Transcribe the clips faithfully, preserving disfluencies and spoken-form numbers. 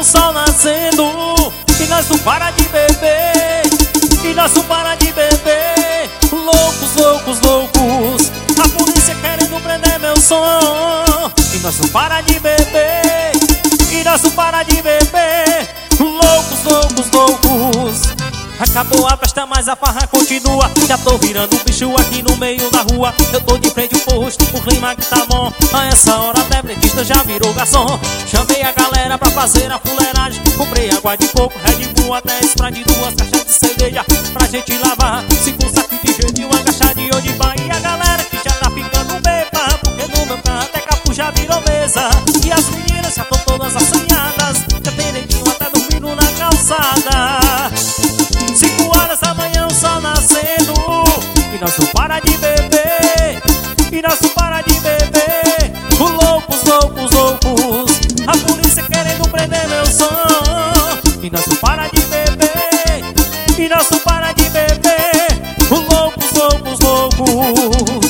sol nascendo e nós não para de beber, e nós não para de beber. Loucos, loucos, loucos, a polícia querendo prender meu som. E nós não para de beber, e nós não para de beber. Loucos, loucos, loucos. Acabou a festa, mas a farra continua. Já tô virando bicho aqui no meio da rua. Eu tô de frente pro posto, o clima que tá bom. A essa hora até pretista já virou garçom. Chamei a galera pra fazer a fuleiragem. Comprei água de coco, Red Bull, até Sprite, duas caixas de cerveja pra gente lavar. Cinco sacos de gelo e uma caixa de Odibá. E a galera que já tá ficando beba, porque no meu carro até capu já virou mesa. E as meninas já estão todas assanhadas, já tem neguinho até dormindo na calçada. Cinco horas da manhã, o sol nascendo e nós não para de beber, e nós não para de beber. Loucos, loucos, loucos, a polícia querendo prender meu som. E nós não para de beber, e nós não para de beber. Loucos, loucos, loucos.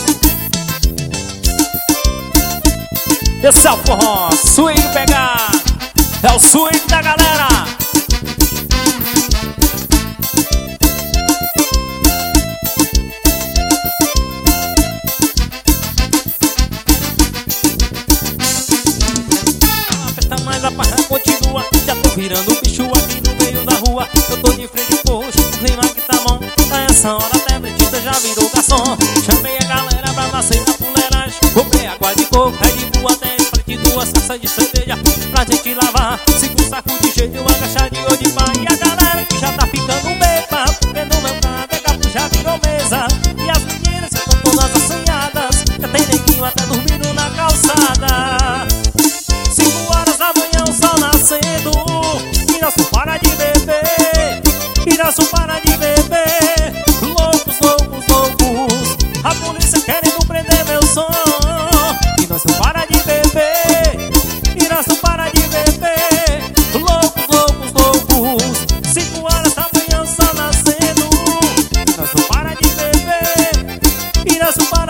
Esse é o forró, swing pegar, é o swing da galera. Mas a farra continua, já tô virando bicho aqui no meio da rua. Eu tô de frente pro posto, o clima que tá bom. A essa hora até pretista já virou garçom. Chamei a galera pra fazer a fuleiragem. Comprei água de coco, Red Bull, até Sprite, duas caixas de cerveja pra gente lavar. Cinco sacos de gelo e uma caixa de Odibá. E a galera que já tá ficando beba, porque no meu carro até capu já virou mesa. E as meninas já estão todas assanhadas, já tem neguinho até dormindo na calçada. E nós não para de beber, e nós não para de beber. Loucos, loucos, loucos, a polícia querendo prender meu som. E nós não para de beber, e nós não para de beber. Loucos, loucos, loucos, cinco horas da manhã, o sol nascendo. E nós não para de beber, e nós não para